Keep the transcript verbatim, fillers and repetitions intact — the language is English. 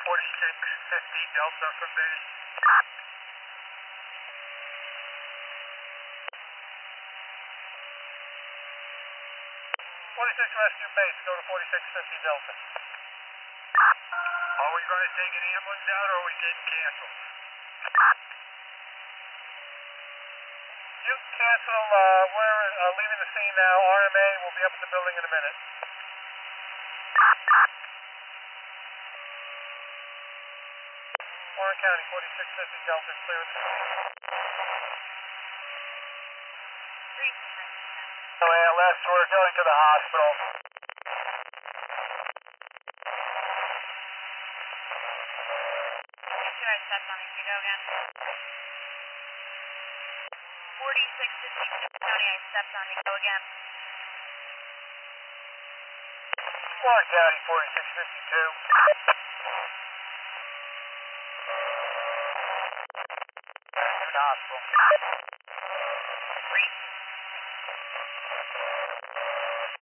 forty-six fifty Delta from base. forty-six Rescue Base, go to forty-six fifty Delta. Are we going to take an ambulance out or are we getting canceled? You can cancel, uh, we're uh, leaving the scene now. R M A will be up in the building in a minute. Warren County, forty-six fifty Delta, clear. Oh, A L S, we're going to the hospital. Should I step on the Ego again? forty-six fifty County, I stepped on Ego again. Warren County, forty-six fifty-two. To the hospital.